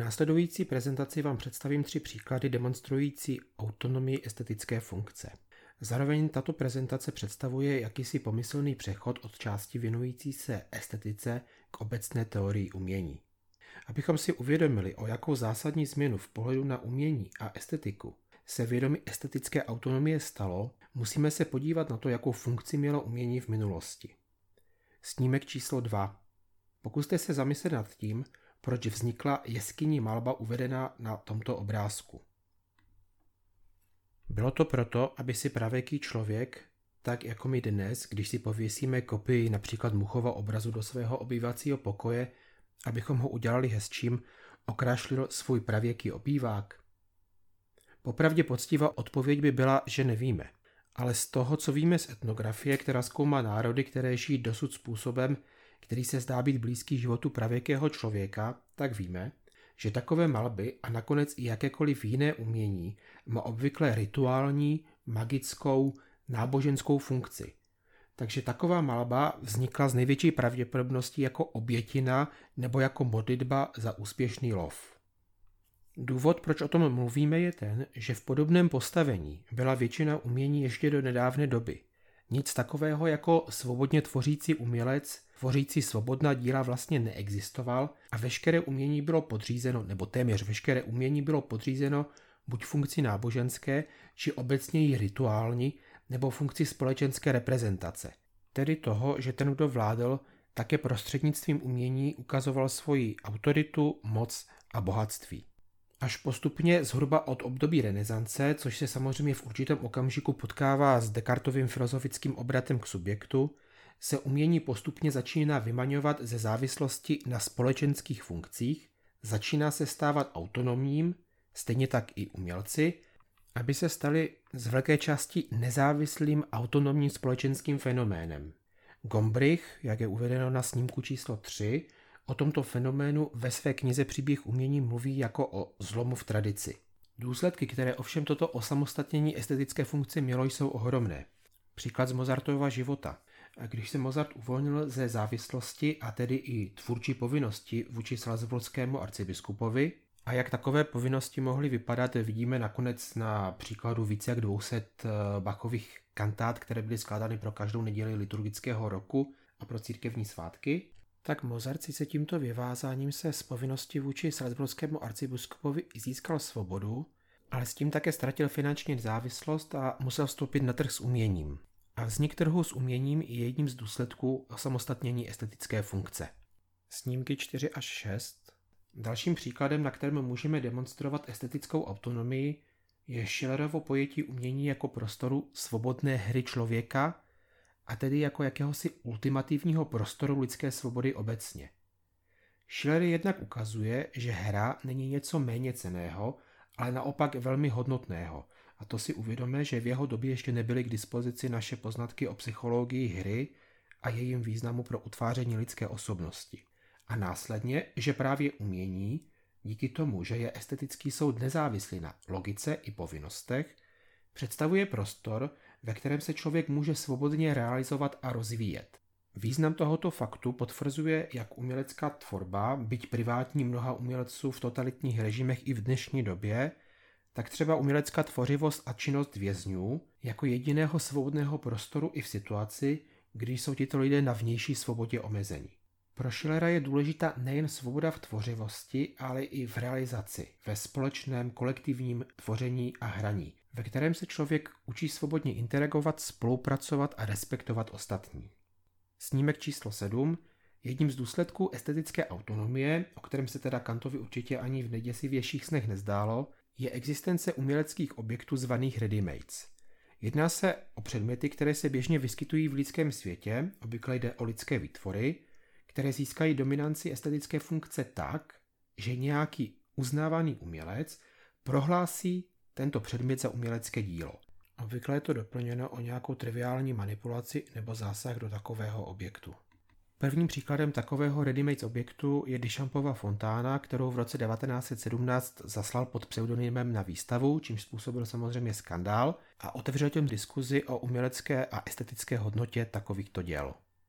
následující prezentaci vám představím 3 příklady demonstrující autonomii estetické funkce. Zároveň tato prezentace představuje jakýsi pomyslný přechod od části věnující se estetice k obecné teorii umění. Abychom si uvědomili, o jakou zásadní změnu v pohledu na umění a estetiku se vědomí estetické autonomie stalo, musíme se podívat na to, jakou funkci mělo umění v minulosti. Snímek číslo 2. Pokuste se zamyslet nad tím, proč vznikla jeskynní malba uvedená na tomto obrázku. Bylo to proto, aby si pravěký člověk, tak jako my dnes, když si pověsíme kopii například Muchova obrazu do svého obývacího pokoje, abychom ho udělali hezčím, okrášlil svůj pravěký obývák? Popravdě poctivá odpověď by byla, že nevíme. Ale z toho, co víme z etnografie, která zkoumá národy, které žijí dosud způsobem, který se zdá být blízký životu pravěkého člověka, tak víme, že takové malby a nakonec i jakékoliv jiné umění má obvykle rituální, magickou, náboženskou funkci. Takže taková malba vznikla z největší pravděpodobností jako obětina nebo jako modlitba za úspěšný lov. Důvod, proč o tom mluvíme, je ten, že v podobném postavení byla většina umění ještě do nedávné doby. Nic takového jako svobodně tvořící umělec, tvořící svobodná díla vlastně neexistoval a veškeré umění bylo podřízeno, nebo téměř veškeré umění bylo podřízeno buď funkci náboženské, či obecněji rituální, nebo funkci společenské reprezentace. Tedy toho, že ten, kdo vládl, také prostřednictvím umění ukazoval svoji autoritu, moc a bohatství. Až postupně zhruba od období renesance, což se samozřejmě v určitém okamžiku potkává s Descartovým filozofickým obratem k subjektu, se umění postupně začíná vymaňovat ze závislosti na společenských funkcích, začíná se stávat autonomním, stejně tak i umělci, aby se stali z velké části nezávislým autonomním společenským fenoménem. Gombrich, jak je uvedeno na snímku číslo 3, o tomto fenoménu ve své knize Příběh umění mluví jako o zlomu v tradici. Důsledky, které ovšem toto osamostatnění estetické funkce mělo, jsou ohromné. Příklad z Mozartova života. Když se Mozart uvolnil ze závislosti a tedy i tvůrčí povinnosti vůči salzburskému arcibiskupovi, a jak takové povinnosti mohly vypadat, vidíme nakonec na příkladu více jak 200 Bachových kantát, které byly skládány pro každou neděli liturgického roku a pro církevní svátky, tak Mozart si se tímto vyvázáním se z povinnosti vůči salzburskému arcibiskupovi získal svobodu, ale s tím také ztratil finanční nezávislost a musel vstoupit na trh s uměním. A vznik trhu s uměním je jedním z důsledků osamostatnění estetické funkce. Snímky 4 až 6. Dalším příkladem, na kterém můžeme demonstrovat estetickou autonomii, je Schillerovo pojetí umění jako prostoru svobodné hry člověka, a tedy jako jakéhosi ultimativního prostoru lidské svobody obecně. Schiller jednak ukazuje, že hra není něco méně cenného, ale naopak velmi hodnotného, a to si uvědomme, že v jeho době ještě nebyly k dispozici naše poznatky o psychologii hry a jejím významu pro utváření lidské osobnosti. A následně, že právě umění, díky tomu, že je estetický soud nezávislý na logice i povinnostech, představuje prostor, ve kterém se člověk může svobodně realizovat a rozvíjet. Význam tohoto faktu potvrzuje jak umělecká tvorba, byť privátní mnoha umělců v totalitních režimech i v dnešní době, tak třeba umělecká tvořivost a činnost vězňů jako jediného svobodného prostoru i v situaci, kdy jsou tito lidé na vnější svobodě omezení. Pro Schillera je důležitá nejen svoboda v tvořivosti, ale i v realizaci, ve společném kolektivním tvoření a hraní, ve kterém se člověk učí svobodně interagovat, spolupracovat a respektovat ostatní. Snímek číslo 7. Jedním z důsledků estetické autonomie, o kterém se teda Kantovi určitě ani v nejděsivějších snech nezdálo, je existence uměleckých objektů zvaných ready-mades. Jedná se o předměty, které se běžně vyskytují v lidském světě, obvykle jde o lidské výtvory, které získají dominanci estetické funkce tak, že nějaký uznávaný umělec prohlásí tento předmět za umělecké dílo. Obvykle je to doplněno o nějakou triviální manipulaci nebo zásah do takového objektu. Prvním příkladem takového ready-made objektu je Duchampova fontána, kterou v roce 1917 zaslal pod pseudonymem na výstavu, čímž způsobil samozřejmě skandál a otevřel tím diskuzi o umělecké a estetické hodnotě takovýchto děl.